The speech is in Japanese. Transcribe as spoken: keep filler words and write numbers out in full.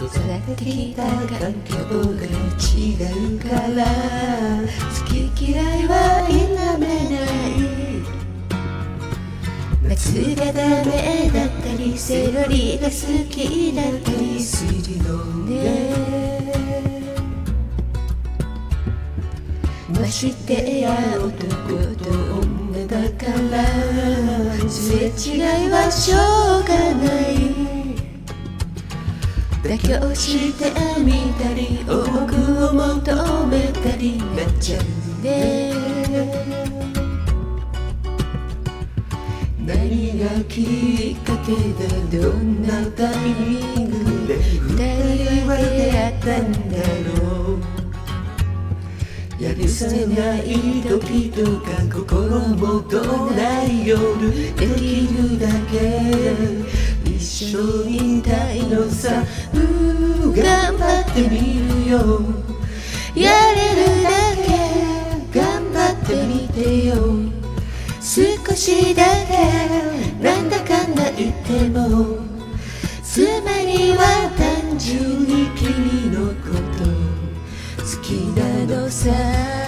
育ってきた環境が違うから好き嫌いは否めない夏がダメだったりセロリが好きだったりするのねましてや男と女だからすれ違いはしょうがない妥協してみたり重くを求めたりなっちゃうね何がきっかけでどんなタイミングで二人は出会ったんだろうやるせない時とか心もとない夜できるだけ一緒にいたいのさ頑張ってみるよやれるだけ頑張ってみてよ少しだけなんだかんだ言ってもつまりは単純に君のこと好きなのさ